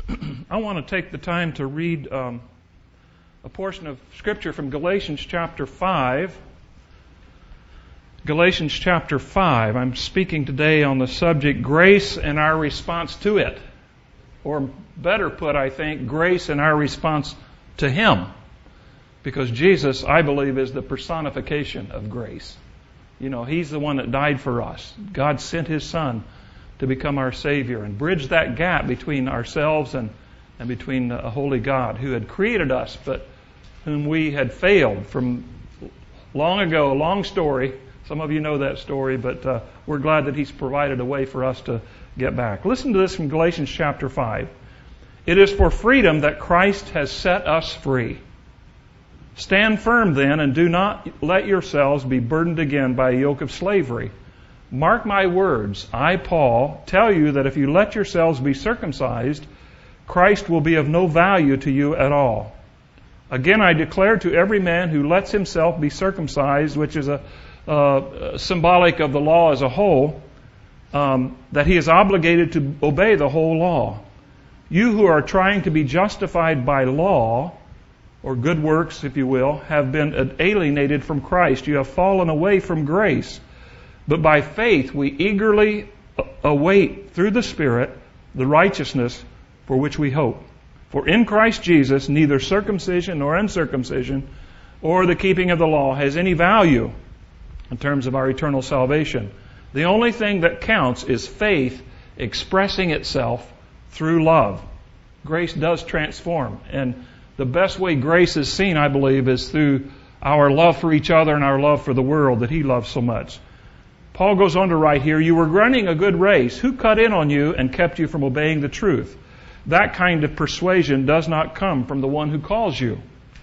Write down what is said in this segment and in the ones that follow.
I want to take the time to read a portion of Scripture from Galatians chapter 5. Galatians chapter 5. I'm speaking today on the subject, grace and our response to it. Or better put, I think, grace and our response to Him. Because Jesus, I believe, is the personification of grace. You know, He's the one that died for us. God sent His Son to become our Savior and bridge that gap between ourselves and between a holy God who had created us, but whom we had failed from long ago. A long story. Some of you know that story, but we're glad that He's provided a way for us to get back. Listen to this from Galatians chapter 5. It is for freedom that Christ has set us free. Stand firm then, and do not let yourselves be burdened again by a yoke of slavery. Mark my words, I, Paul, tell you that if you let yourselves be circumcised, Christ will be of no value to you at all. Again, I declare to every man who lets himself be circumcised, which is a symbolic of the law as a whole, that he is obligated to obey the whole law. You who are trying to be justified by law, or good works, if you will, have been alienated from Christ. You have fallen away from grace. But by faith we eagerly await through the Spirit the righteousness for which we hope. For in Christ Jesus neither circumcision nor uncircumcision or the keeping of the law has any value in terms of our eternal salvation. The only thing that counts is faith expressing itself through love. Grace does transform, and the best way grace is seen, I believe, is through our love for each other and our love for the world that He loves so much. Paul goes on to write here, you were running a good race. Who cut in on you and kept you from obeying the truth? That kind of persuasion does not come from the one who calls you.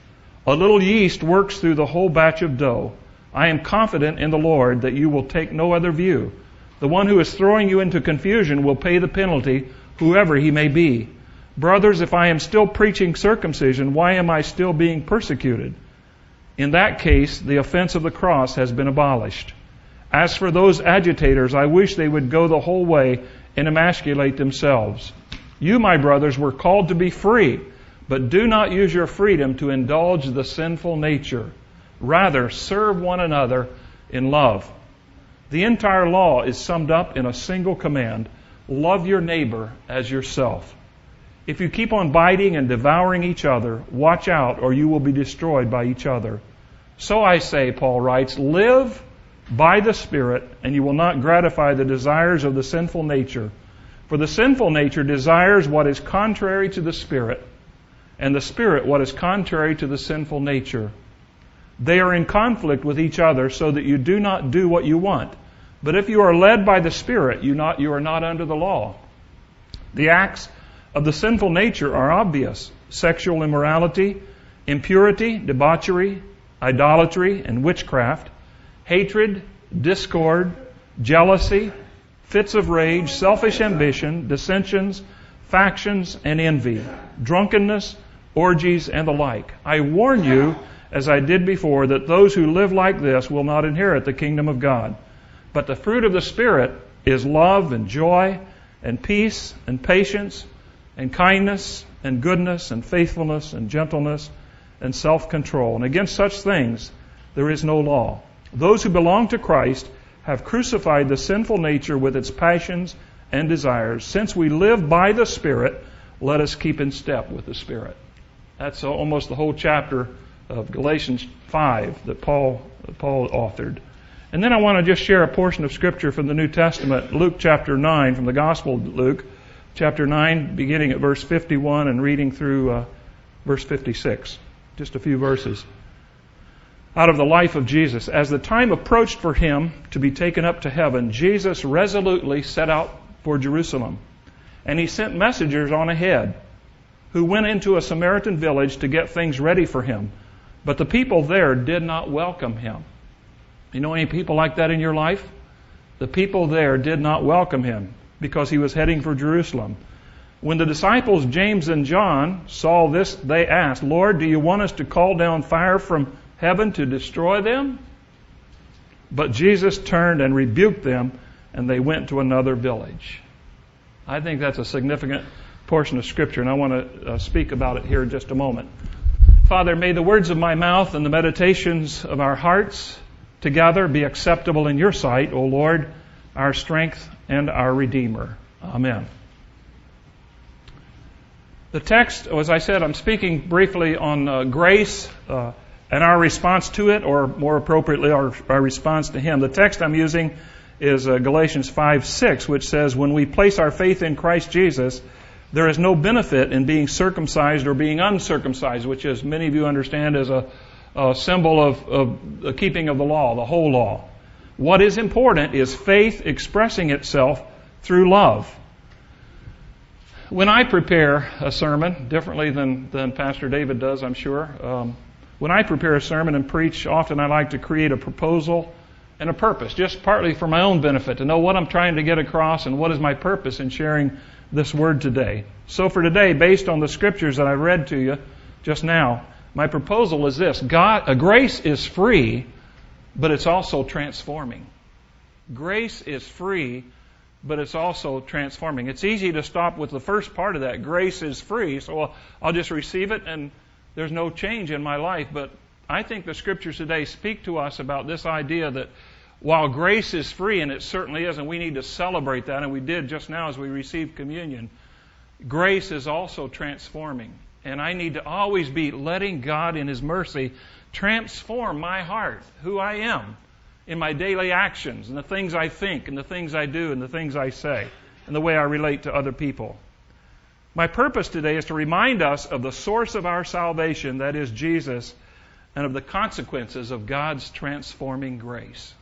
A little yeast works through the whole batch of dough. I am confident in the Lord that you will take no other view. The one who is throwing you into confusion will pay the penalty, whoever he may be. Brothers, if I am still preaching circumcision, why am I still being persecuted? In that case, the offense of the cross has been abolished. As for those agitators, I wish they would go the whole way and emasculate themselves. You, my brothers, were called to be free, but do not use your freedom to indulge the sinful nature. Rather, serve one another in love. The entire law is summed up in a single command: love your neighbor as yourself. If you keep on biting and devouring each other, watch out, or you will be destroyed by each other. So I say, Paul writes, live by the Spirit, and you will not gratify the desires of the sinful nature. For the sinful nature desires what is contrary to the Spirit, and the Spirit what is contrary to the sinful nature. They are in conflict with each other, so that you do not do what you want. But if you are led by the Spirit, you are not under the law. The acts of the sinful nature are obvious: sexual immorality, impurity, debauchery, idolatry, and witchcraft, hatred, discord, jealousy, fits of rage, selfish ambition, dissensions, factions, and envy, drunkenness, orgies, and the like. I warn you, as I did before, that those who live like this will not inherit the kingdom of God. But the fruit of the Spirit is love and joy and peace and patience and kindness and goodness and faithfulness and gentleness and self-control. And against such things there is no law. Those who belong to Christ have crucified the sinful nature with its passions and desires. Since we live by the Spirit, let us keep in step with the Spirit. That's almost the whole chapter of Galatians 5 that Paul authored. And then I want to just share a portion of Scripture from the New Testament, Luke chapter 9, from the Gospel of Luke, chapter 9, beginning at verse 51 and reading through verse 56. Just a few verses out of the life of Jesus. As the time approached for Him to be taken up to heaven, Jesus resolutely set out for Jerusalem. And He sent messengers on ahead who went into a Samaritan village to get things ready for Him. But the people there did not welcome Him. You know any people like that in your life? The people there did not welcome Him because He was heading for Jerusalem. When the disciples James and John saw this, they asked, Lord, do you want us to call down fire from heaven to destroy them? But Jesus turned and rebuked them, and they went to another village. I think that's a significant portion of Scripture, and I want to speak about it here in just a moment. Father, may the words of my mouth and the meditations of our hearts together be acceptable in your sight, O Lord, our strength and our Redeemer. Amen. The text, as I said, I'm speaking briefly on grace and our response to it, or more appropriately, our response to Him. The text I'm using is Galatians 5:6, which says, when we place our faith in Christ Jesus, there is no benefit in being circumcised or being uncircumcised, which, as many of you understand, is a symbol of the keeping of the law, the whole law. What is important is faith expressing itself through love. When I prepare a sermon, differently than Pastor David does, I'm sure, when I prepare a sermon and preach, often I like to create a proposal and a purpose, just partly for my own benefit, to know what I'm trying to get across and what is my purpose in sharing this word today. So for today, based on the scriptures that I read to you just now, my proposal is this. Grace is free, but it's also transforming. Grace is free, but it's also transforming. It's easy to stop with the first part of that. Grace is free, so I'll just receive it and there's no change in my life. But I think the scriptures today speak to us about this idea that while grace is free, and it certainly is, and we need to celebrate that, and we did just now as we received communion, grace is also transforming. And I need to always be letting God in His mercy transform my heart, who I am, in my daily actions, and the things I think, and the things I do, and the things I say, and the way I relate to other people. My purpose today is to remind us of the source of our salvation, that is Jesus, and of the consequences of God's transforming grace.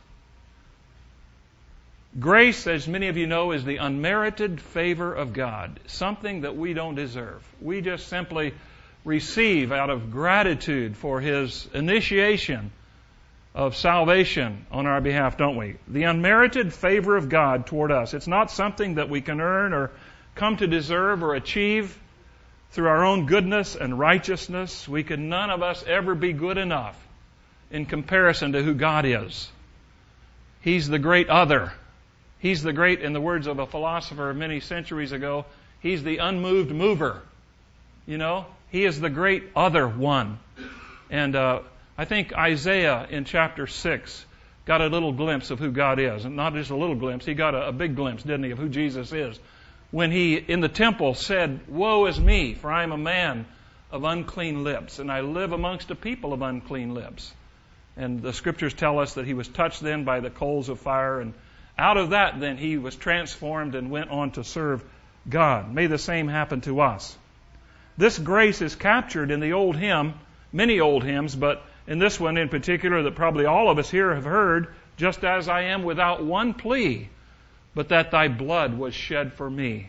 Grace, as many of you know, is the unmerited favor of God, something that we don't deserve. We just simply receive out of gratitude for His initiation of salvation on our behalf, don't we? The unmerited favor of God toward us. It's not something that we can earn or come to deserve or achieve through our own goodness and righteousness. We could none of us ever be good enough in comparison to who God is. He's the great other. He's the great, in the words of a philosopher many centuries ago, He's the unmoved mover. You know, He is the great other one. And I think Isaiah in chapter 6 got a little glimpse of who God is. And not just a little glimpse, he got a big glimpse, didn't he, of who Jesus is. When he, in the temple, said, "Woe is me, for I am a man of unclean lips, and I live amongst a people of unclean lips." And the scriptures tell us that he was touched then by the coals of fire, and out of that, then, he was transformed and went on to serve God. May the same happen to us. This grace is captured in the old hymn, many old hymns, but in this one in particular that probably all of us here have heard, "Just as I am without one plea, but that thy blood was shed for me.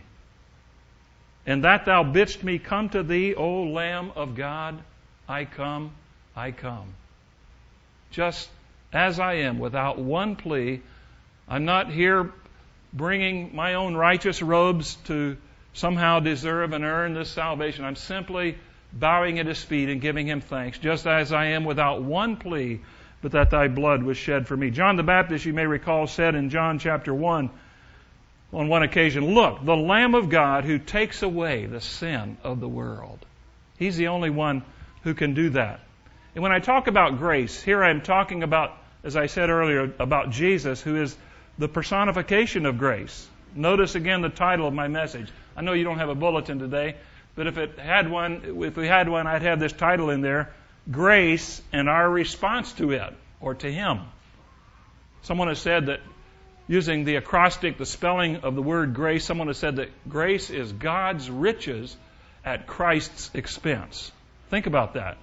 And that thou bidst me come to thee, O Lamb of God, I come, I come." Just as I am without one plea. I'm not here bringing my own righteous robes to somehow deserve and earn this salvation. I'm simply bowing at His feet and giving Him thanks, just as I am without one plea, but that thy blood was shed for me. John the Baptist, you may recall, said in John chapter 1, on one occasion, "Look, the Lamb of God who takes away the sin of the world." He's the only one who can do that. And when I talk about grace, here I'm talking about, as I said earlier, about Jesus, who is the personification of grace. Notice again the title of my message. I know you don't have a bulletin today, but if we had one, I'd have this title in there: Grace and Our Response to It, or to Him. Someone has said that, using the acrostic, the spelling of the word grace, someone has said that grace is God's riches at Christ's expense. Think about that.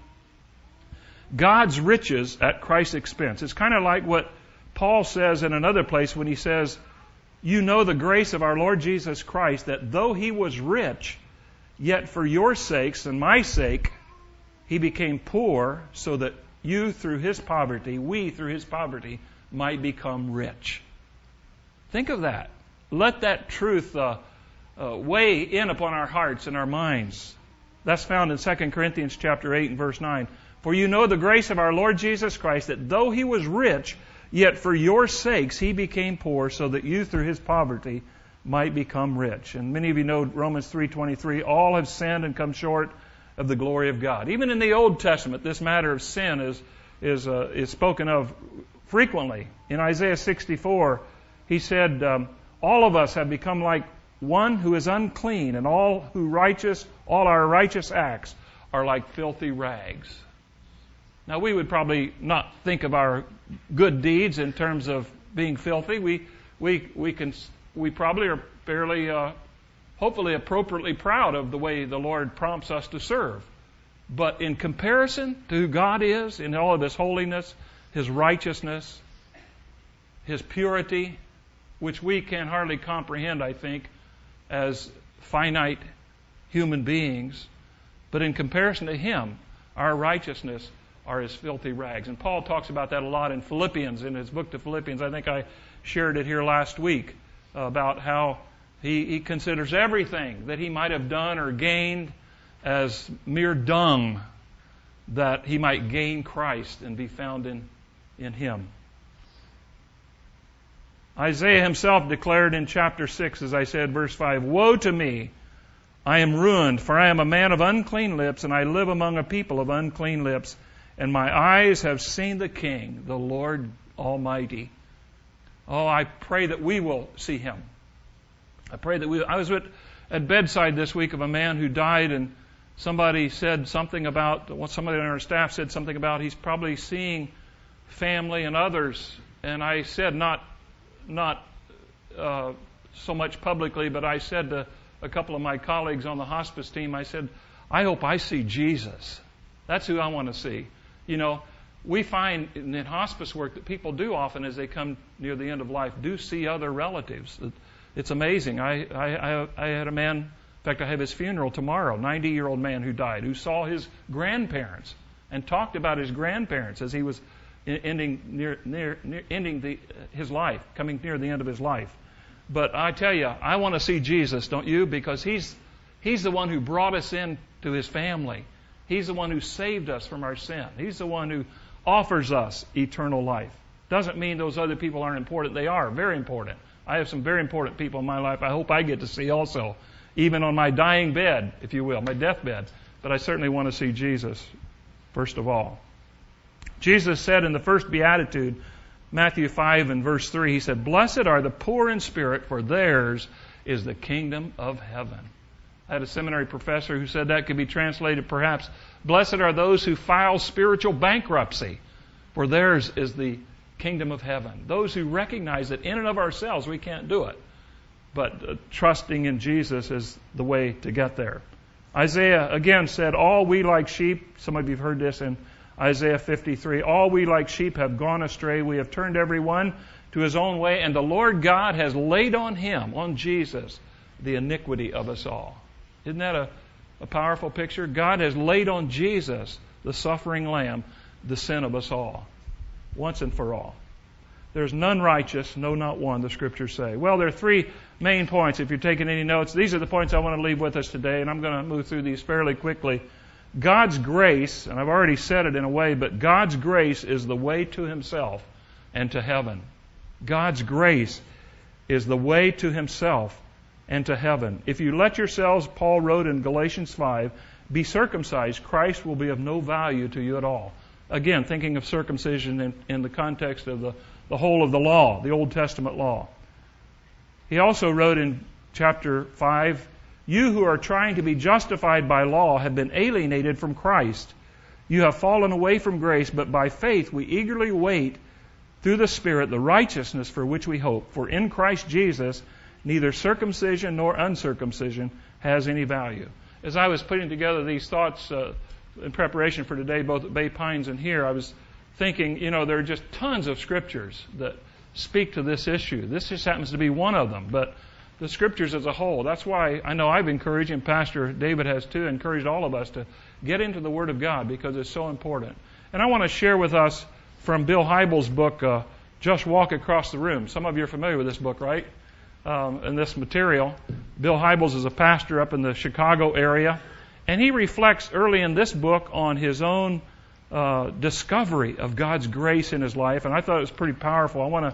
God's riches at Christ's expense. It's kind of like what Paul says in another place when he says, "You know the grace of our Lord Jesus Christ, that though He was rich, yet for your sakes and my sake, He became poor, so that we through His poverty, might become rich." Think of that. Let that truth weigh in upon our hearts and our minds. That's found in 2 Corinthians chapter 8 and verse 9. "For you know the grace of our Lord Jesus Christ, that though He was rich, yet for your sakes He became poor, so that you through His poverty might become rich. And many of you know Romans 3:23, all have sinned and come short of the glory of God. Even in the Old Testament, this matter of sin is spoken of frequently. In Isaiah 64, he said, all of us have become like one who is unclean, and all our righteous acts are like filthy rags. Now, we would probably not think of our good deeds in terms of being filthy. We probably are fairly, hopefully appropriately proud of the way the Lord prompts us to serve. But in comparison to who God is, in all of His holiness, His righteousness, His purity, which we can hardly comprehend, I think, as finite human beings, but in comparison to Him, our righteousness are as filthy rags. And Paul talks about that a lot in Philippians, in his book to Philippians. I think I shared it here last week about how he considers everything that he might have done or gained as mere dung, that he might gain Christ and be found in Him. Isaiah himself declared in chapter 6, as I said, verse 5, woe to me, I am ruined, for I am a man of unclean lips, and I live among a people of unclean lips, and my eyes have seen the King, the Lord Almighty. Oh, I pray that we will see Him. I pray that I was at bedside this week of a man who died, and somebody said something about, somebody on our staff said something about he's probably seeing family and others, and I said not so much publicly, but I said to a couple of my colleagues on the hospice team, I said, I hope I see Jesus. That's who I want to see. You know, we find in hospice work that people do often, as they come near the end of life, do see other relatives. It's amazing. I had a man, in fact, I have his funeral tomorrow, 90-year-old man who died, who saw his grandparents and talked about his grandparents as he was ending his life, coming near the end of his life. But I tell you, I want to see Jesus, don't you? Because He's the one who brought us into His family. He's the one who saved us from our sin. He's the one who offers us eternal life. Doesn't mean those other people aren't important. They are very important. I have some very important people in my life I hope I get to see also, even on my dying bed, if you will, my deathbed. But I certainly want to see Jesus, first of all. Jesus said in the first beatitude, Matthew 5 and verse 3, He said, blessed are the poor in spirit, for theirs is the kingdom of heaven. I had a seminary professor who said that could be translated perhaps, blessed are those who file spiritual bankruptcy, for theirs is the kingdom of heaven. Those who recognize that in and of ourselves we can't do it, but trusting in Jesus is the way to get there. Isaiah again said, all we like sheep, some of you have heard this in Isaiah 53, all we like sheep have gone astray. We have turned every one to his own way, and the Lord God has laid on Him, on Jesus, the iniquity of us all. Isn't that a powerful picture? God has laid on Jesus, the suffering Lamb, the sin of us all, once and for all. There's none righteous, no, not one, the Scriptures say. Well, there are three main points. If you're taking any notes, these are the points I want to leave with us today, and I'm going to move through these fairly quickly. God's grace, and I've already said it in a way, but God's grace is the way to Himself and to heaven. God's grace is the way to Himself and to heaven. If you let yourselves, Paul wrote in Galatians 5, be circumcised, Christ will be of no value to you at all. Again, thinking of circumcision in the context of the whole of the law, the Old Testament law. He also wrote in chapter 5, you who are trying to be justified by law have been alienated from Christ. You have fallen away from grace, but by faith we eagerly wait through the Spirit the righteousness for which we hope. For in Christ Jesus, neither circumcision nor uncircumcision has any value. As I was putting together these thoughts in preparation for today, both at Bay Pines and here, I was thinking, there are just tons of scriptures that speak to this issue. This just happens to be one of them, but the scriptures as a whole. That's why I know I've encouraged, and Pastor David has too, encouraged all of us to get into the Word of God because it's so important. And I want to share with us from Bill Hybels' book, Just Walk Across the Room. Some of you are familiar with this book, right? And this material. Bill Hybels is a pastor up in the Chicago area, and he reflects early in this book on his own discovery of God's grace in his life, and I thought it was pretty powerful. I want to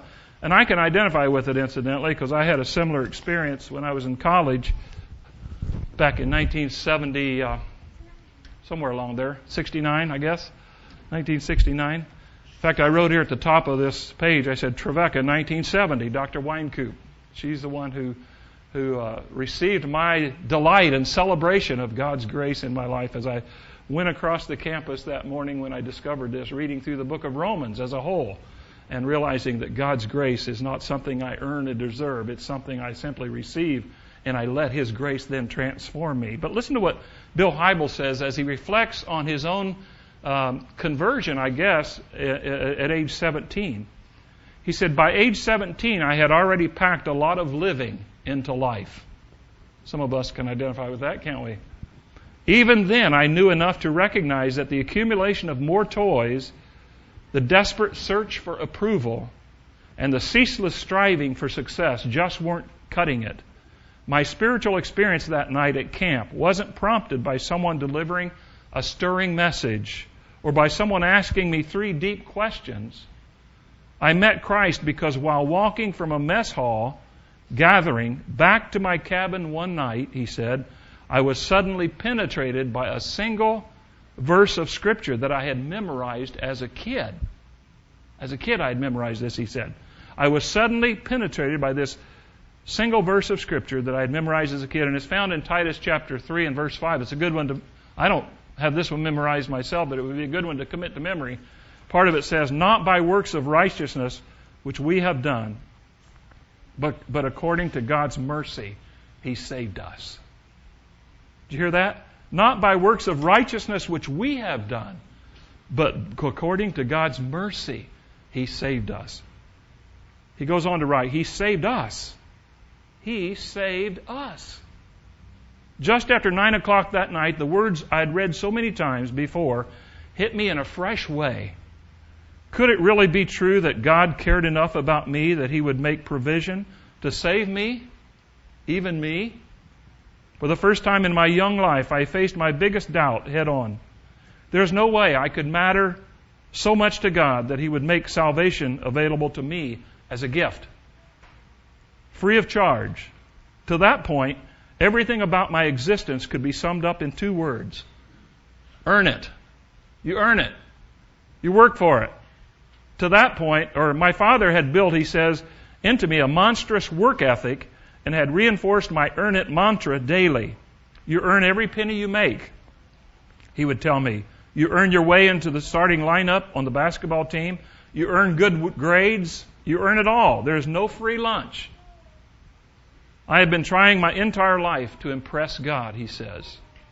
And I can identify with it, incidentally, because I had a similar experience when I was in college back in 1970, somewhere along there, 69, I guess, 1969. In fact, I wrote here at the top of this page, I said, Trevecca, 1970, Dr. Wynkoop. She's the one who received my delight and celebration of God's grace in my life as I went across the campus that morning when I discovered this, reading through the book of Romans as a whole, and realizing that God's grace is not something I earn or deserve. It's something I simply receive, and I let His grace then transform me. But listen to what Bill Hybels says as he reflects on his own conversion, I guess, at age 17. He said, by age 17, I had already packed a lot of living into life. Some of us can identify with that, can't we? Even then, I knew enough to recognize that the accumulation of more toys, the desperate search for approval, and the ceaseless striving for success just weren't cutting it. My spiritual experience that night at camp wasn't prompted by someone delivering a stirring message or by someone asking me 3 deep questions. I met Christ because while walking from a mess hall gathering back to my cabin one night, he said, I was suddenly penetrated by a single verse of Scripture that I had memorized as a kid. As a kid I had memorized this, he said. I was suddenly penetrated by this single verse of Scripture that I had memorized as a kid, and it's found in Titus chapter 3 and verse 5. It's a good one I don't have this one memorized myself, but it would be a good one to commit to memory. Part of it says, not by works of righteousness which we have done, but according to God's mercy, He saved us. Did you hear that? Not by works of righteousness which we have done, but according to God's mercy, He saved us. He goes on to write, He saved us. He saved us. Just after 9 o'clock that night, the words I had read so many times before hit me in a fresh way. Could it really be true that God cared enough about me that He would make provision to save me, even me? For the first time in my young life, I faced my biggest doubt head on. There's no way I could matter so much to God that He would make salvation available to me as a gift, free of charge. To that point, everything about my existence could be summed up in 2 words. Earn it. You earn it. You work for it. To that point, or my father had built, he says, into me a monstrous work ethic and had reinforced my earn it mantra daily. You earn every penny you make, he would tell me. You earn your way into the starting lineup on the basketball team. You earn good grades. You earn it all. There's no free lunch. I have been trying my entire life to impress God, he says.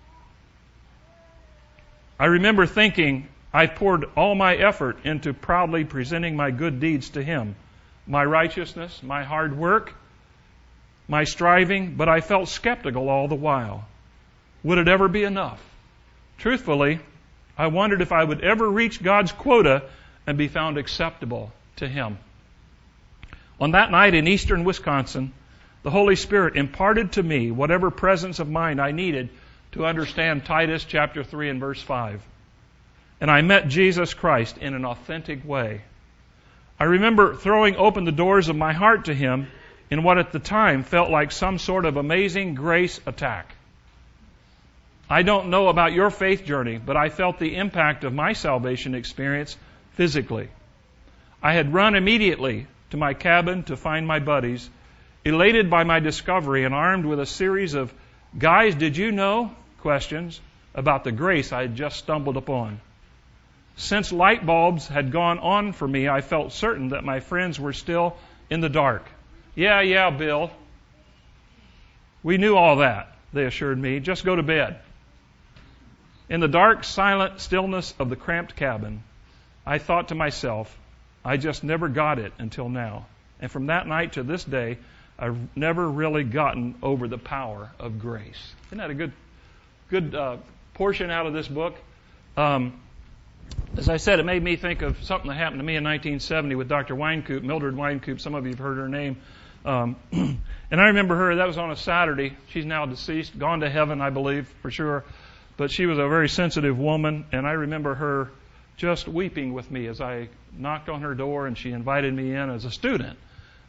I remember thinking I poured all my effort into proudly presenting my good deeds to Him, my righteousness, my hard work, my striving, but I felt skeptical all the while. Would it ever be enough? Truthfully, I wondered if I would ever reach God's quota and be found acceptable to Him. On that night in eastern Wisconsin, the Holy Spirit imparted to me whatever presence of mind I needed to understand Titus chapter 3 and verse 5. And I met Jesus Christ in an authentic way. I remember throwing open the doors of my heart to Him in what at the time felt like some sort of amazing grace attack. I don't know about your faith journey, but I felt the impact of my salvation experience physically. I had run immediately to my cabin to find my buddies, elated by my discovery and armed with a series of "guys, did you know?" questions about the grace I had just stumbled upon. Since light bulbs had gone on for me, I felt certain that my friends were still in the dark. Yeah, Bill. We knew all that, they assured me. Just go to bed. In the dark, silent stillness of the cramped cabin, I thought to myself, I just never got it until now. And from that night to this day, I've never really gotten over the power of grace. Isn't that a good portion out of this book? As I said, it made me think of something that happened to me in 1970 with Dr. Wynkoop, Mildred Wynkoop. Some of you have heard her name. And I remember her, that was on a Saturday. She's now deceased, gone to heaven, I believe, for sure. But she was a very sensitive woman, and I remember her just weeping with me as I knocked on her door and she invited me in as a student.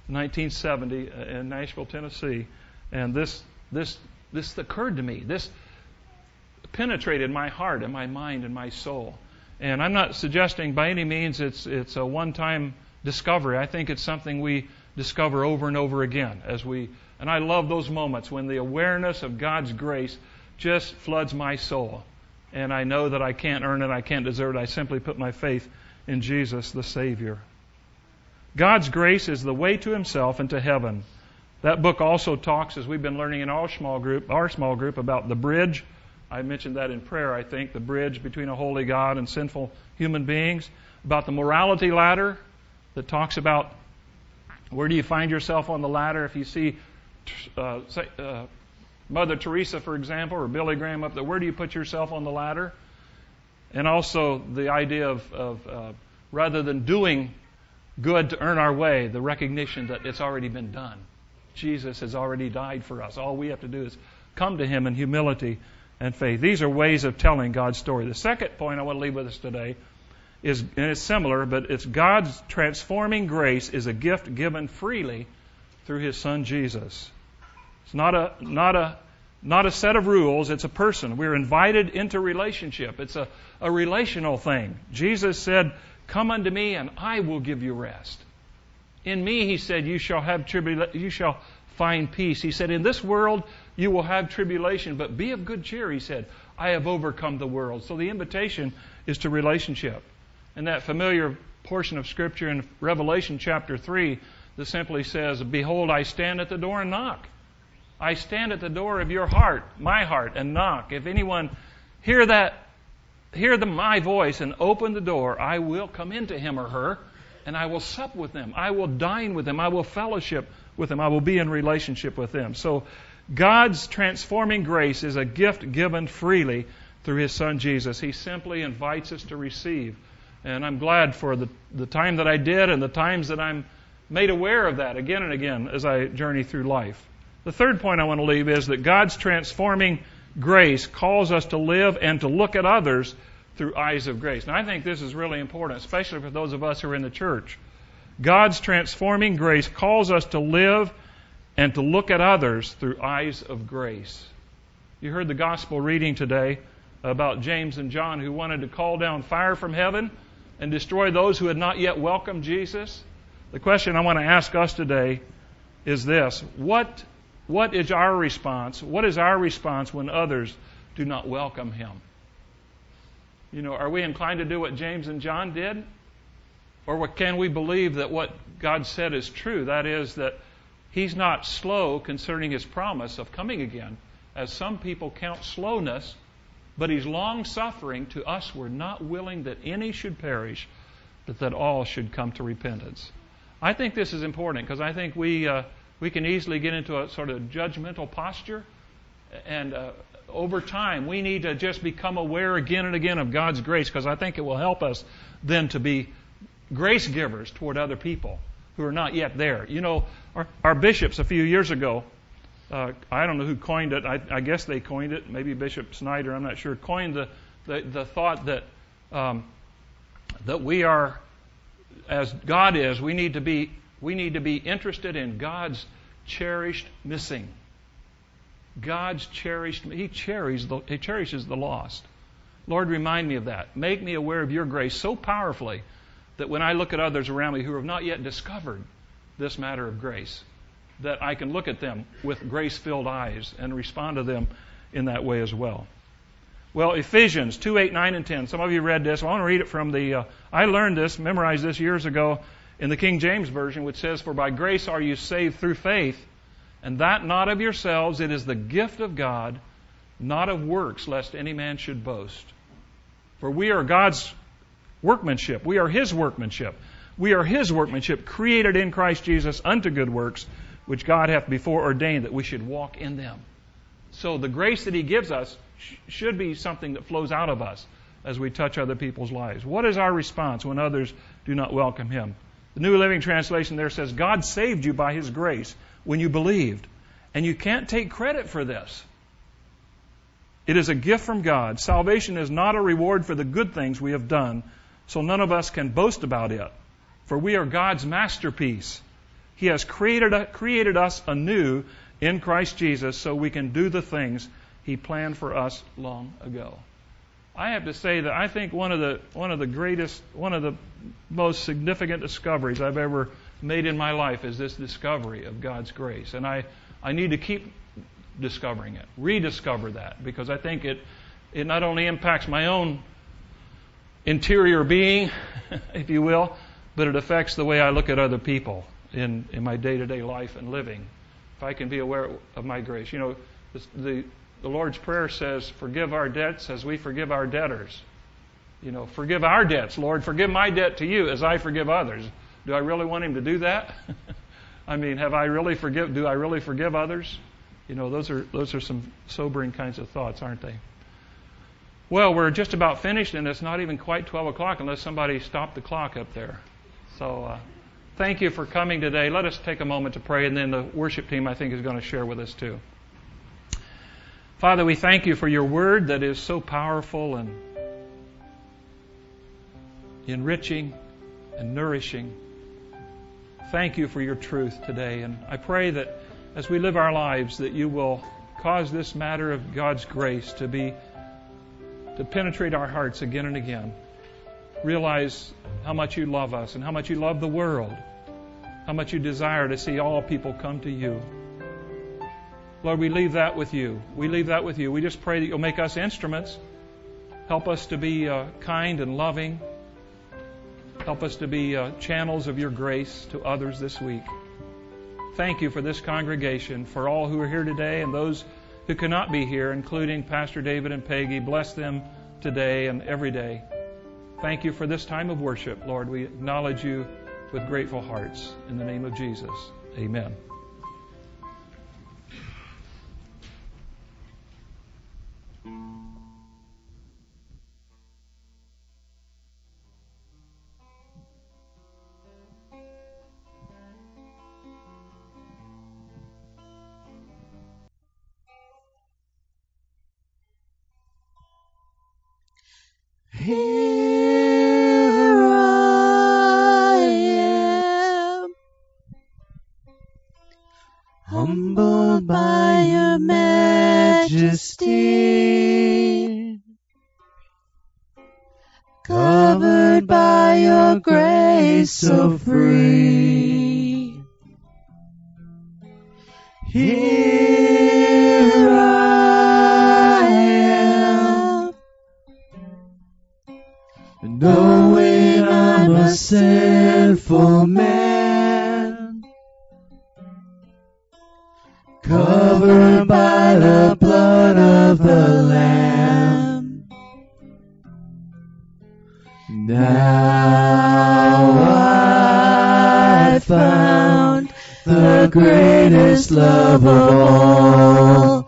1970 in Nashville, Tennessee, and this occurred to me. This penetrated my heart and my mind and my soul. And I'm not suggesting by any means it's a one-time discovery. I think it's something we discover over and over again and I love those moments when the awareness of God's grace just floods my soul. And I know that I can't earn it, I can't deserve it. I simply put my faith in Jesus, the Savior. God's grace is the way to Himself and to heaven. That book also talks, as we've been learning in our small group, about the bridge. I mentioned that in prayer, I think, the bridge between a holy God and sinful human beings. About the morality ladder that talks about where do you find yourself on the ladder if you see Mother Teresa, for example, or Billy Graham up there. Where do you put yourself on the ladder? And also the idea of rather than doing good to earn our way, the recognition that it's already been done. Jesus has already died for us. All we have to do is come to Him in humility and faith. These are ways of telling God's story. The second point I want to leave with us today is, and it's similar, but it's God's transforming grace is a gift given freely through His Son Jesus. It's not a set of rules. It's a person. We're invited into relationship. It's a relational thing. Jesus said, "Come unto me, and I will give you rest." In me, He said, you shall find peace. He said, in this world you will have tribulation, but be of good cheer. He said, I have overcome the world. So the invitation is to relationship. And that familiar portion of Scripture in Revelation chapter 3 that simply says, "Behold, I stand at the door and knock." I stand at the door of your heart, my heart, and knock. If anyone hear my voice and open the door, I will come into him or her, and I will sup with them. I will dine with them. I will fellowship with them. I will be in relationship with them. So God's transforming grace is a gift given freely through His Son Jesus. He simply invites us to receive. And I'm glad for the time that I did and the times that I'm made aware of that again and again as I journey through life. The third point I want to leave is that God's transforming grace calls us to live and to look at others through eyes of grace. Now, I think this is really important, especially for those of us who are in the church. God's transforming grace calls us to live and to look at others through eyes of grace. You heard the gospel reading today about James and John who wanted to call down fire from heaven and destroy those who had not yet welcomed Jesus. The question I want to ask us today is this: What is our response? What is our response when others do not welcome Him? Are we inclined to do what James and John did? Or can we believe that what God said is true? That is, that He's not slow concerning His promise of coming again, as some people count slowness, but He's long-suffering to us. We're not willing that any should perish, but that all should come to repentance. I think this is important because I think we can easily get into a sort of judgmental posture, and over time we need to just become aware again and again of God's grace, because I think it will help us then to be grace givers toward other people who are not yet there. Our bishops a few years ago, I don't know who coined it. I guess they coined it. Maybe Bishop Snyder, I'm not sure, coined the thought that we are, as God is, we need to be interested in God's cherished missing. God's cherished, He cherishes the lost. Lord, remind me of that. Make me aware of your grace so powerfully that when I look at others around me who have not yet discovered this matter of grace, that I can look at them with grace-filled eyes and respond to them in that way as well. Well, Ephesians 2, 8, 9, and 10. Some of you read this. I want to read it from I learned this, memorized this years ago in the King James Version, which says, "For by grace are you saved through faith, and that not of yourselves, it is the gift of God, not of works, lest any man should boast. For we are God's workmanship. We are His workmanship. We are His workmanship, created in Christ Jesus unto good works, which God hath before ordained that we should walk in them." So the grace that He gives us should be something that flows out of us as we touch other people's lives. What is our response when others do not welcome Him? The New Living Translation there says, God saved you by His grace when you believed. And you can't take credit for this. It is a gift from God. Salvation is not a reward for the good things we have done, so none of us can boast about it. For we are God's masterpiece. He has created us anew in Christ Jesus so we can do the things He planned for us long ago. I have to say that I think one of the most significant discoveries I've ever made in my life is this discovery of God's grace. And I need to keep discovering it, rediscover that, because I think it not only impacts my own interior being, if you will, but it affects the way I look at other people in my day-to-day life and living. If I can be aware of my grace. You know, the Lord's Prayer says, forgive our debts as we forgive our debtors. You know, forgive our debts, Lord. Forgive my debt to you as I forgive others. Do I really want Him to do that? I mean, do I really forgive others? You know, those are some sobering kinds of thoughts, aren't they? Well, we're just about finished, and it's not even quite 12 o'clock unless somebody stopped the clock up there. So thank you for coming today. Let us take a moment to pray, and then the worship team, I think, is going to share with us too. Father, we thank you for your word that is so powerful and enriching and nourishing. Thank you for your truth today. And I pray that as we live our lives, that you will cause this matter of God's grace to penetrate our hearts again and again. Realize how much you love us and how much you love the world. How much you desire to see all people come to you. Lord, we leave that with you. We leave that with you. We just pray that you'll make us instruments. Help us to be kind and loving. Help us to be channels of your grace to others this week. Thank you for this congregation, for all who are here today and those who cannot be here, including Pastor David and Peggy. Bless them today and every day. Thank you for this time of worship, Lord. We acknowledge you with grateful hearts. In the name of Jesus, amen. Here I am, humbled by your majesty, covered by your grace so free. Here I am, knowing I'm a sinful man, covered by the blood of the Lamb. Now I found the greatest love of all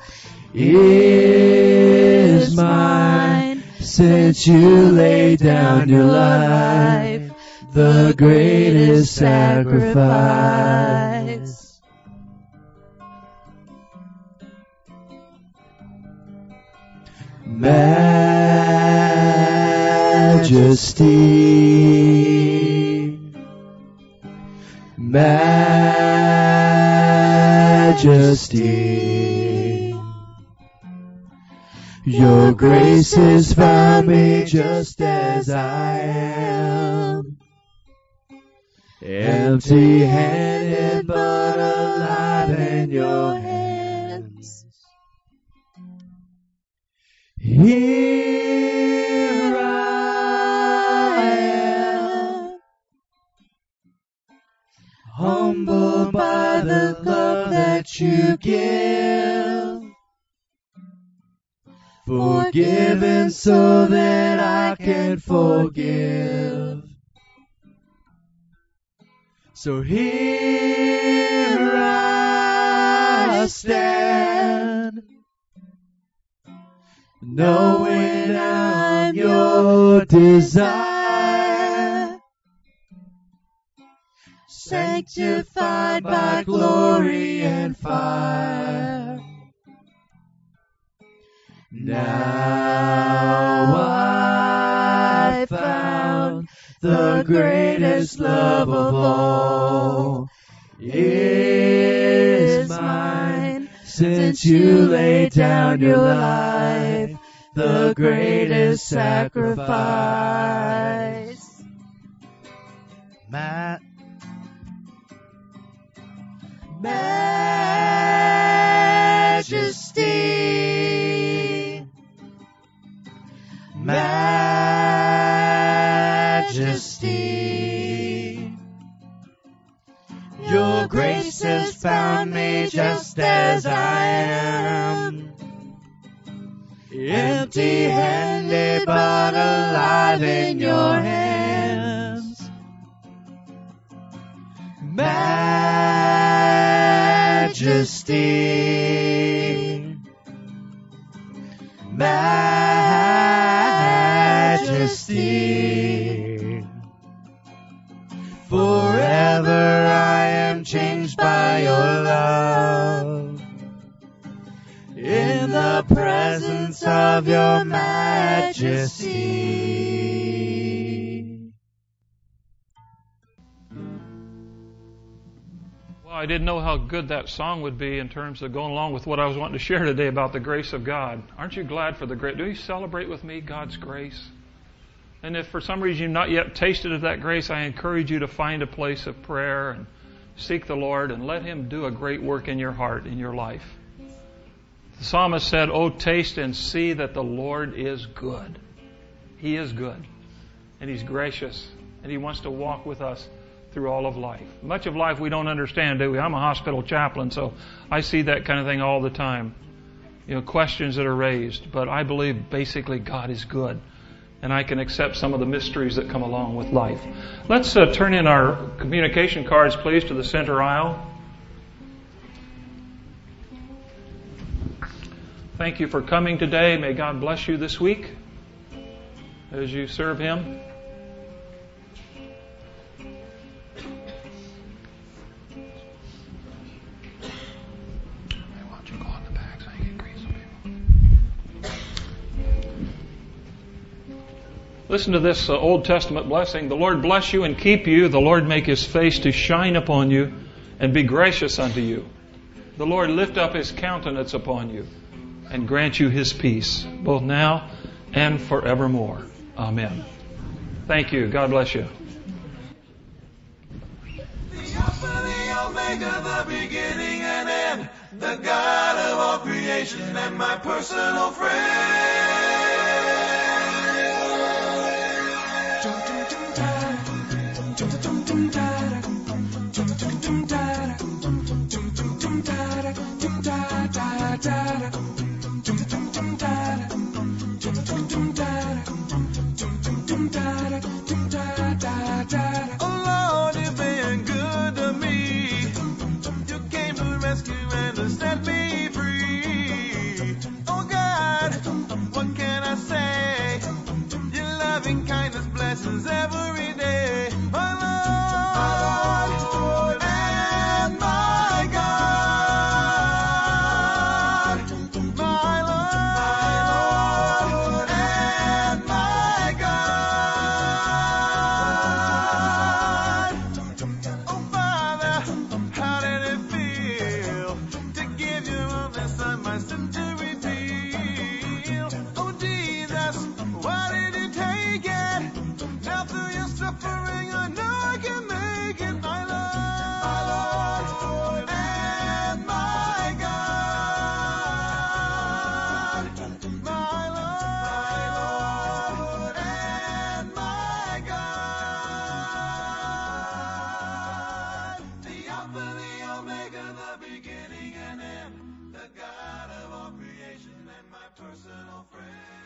is mine, since you laid down your life, the greatest sacrifice. Majesty, majesty, your grace has found me just as I am, empty-handed but alive in your hands. Here I am, humbled by the love that you give, forgiven so that I can forgive. So here I stand, knowing I'm your desire, sanctified by glory and fire. Now I found the greatest love of all is mine. Since you laid down your life, the greatest sacrifice. Majesty, Majesty, your grace has found me just as I am, empty-handed but alive in your hands. Majesty, Majesty, forever I am changed by your love, in the presence of your majesty. Well, I didn't know how good that song would be in terms of going along with what I was wanting to share today about the grace of God. Aren't you glad for the grace? Do you celebrate with me God's grace? And if for some reason you've not yet tasted of that grace, I encourage you to find a place of prayer and seek the Lord and let Him do a great work in your heart, in your life. The psalmist said, "Oh, taste and see that the Lord is good." He is good. And He's gracious. And He wants to walk with us through all of life. Much of life we don't understand, do we? I'm a hospital chaplain, so I see that kind of thing all the time. Questions that are raised. But I believe basically God is good. And I can accept some of the mysteries that come along with life. Let's turn in our communication cards, please, to the center aisle. Thank you for coming today. May God bless you this week as you serve Him. Listen to this Old Testament blessing. The Lord bless you and keep you. The Lord make His face to shine upon you and be gracious unto you. The Lord lift up His countenance upon you and grant you His peace, both now and forevermore. Amen. Thank you. God bless you. The Alpha, the Omega, the beginning and end, the God of all creation and my personal friend. Oh Lord, you've been good to me. You came to rescue and to set me free. Oh God, what can I say? Your loving kindness blesses every day. My Lord and my God, my Lord and my God. Oh Father, how did it feel to give your only Son my sin to redeem? Oh Jesus, why did you take it? Now through your suffering, I know I can make it, my Lord and my God, my Lord and my God. The Alpha, the Omega, the beginning and end, the God of all creation and my personal friend.